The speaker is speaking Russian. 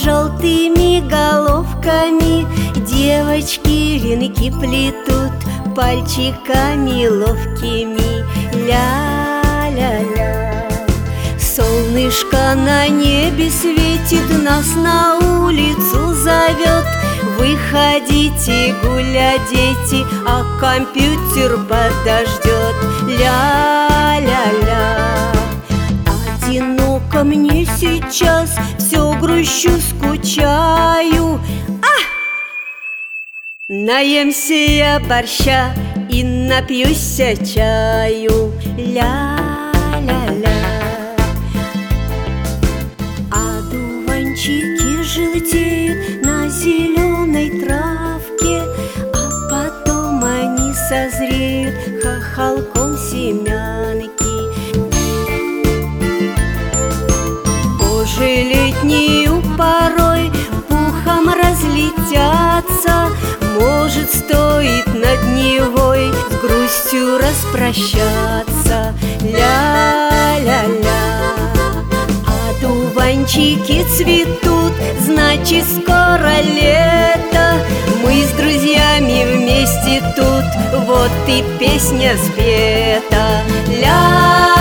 желтыми головками девочки венки плетут пальчиками ловкими. Ля-ля-ля. Солнышко на небе светит, нас на улицу зовет. Выходите гулять, дети, а компьютер подождет. Ля-ля-ля. Одиноко мне сейчас, все грущу, скучаю. Наемся я борща и напьюся чаю. Ля-ля-ля. Одуванчики желтеют на зеленой травке, а потом они созреют хохолком семянки. Кожи летнюю порой пухом разлетятся. Может, стоит над Невой с грустью распрощаться. Ля-ля-ля. Одуванчики цветут, значит, скоро лето. Мы с друзьями вместе тут, вот и песня спета. Ля-ля-ля.